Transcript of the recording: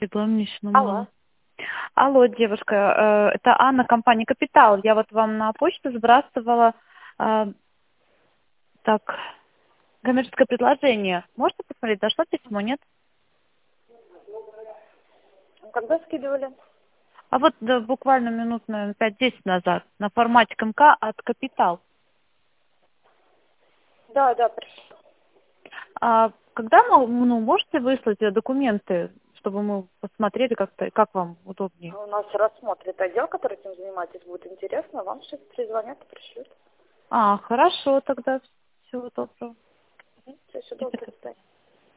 Алло. Алло, девушка, это Анна, компания «Капитал». Я вот вам на почту сбрасывала так коммерческое предложение. Можете посмотреть, дошло письмо, нет? Когда скидывали? А вот да, буквально минут, наверное, 5-10 назад на формате МК от «Капитал». Да, пришли. А когда можете выслать документы, чтобы мы посмотрели как-то, как вам удобнее? У нас рассмотрит отдел, который этим занимается. Если будет интересно, вам сейчас перезвонят и пришлют. Хорошо, тогда всего доброго. Все, доброго, до свидания.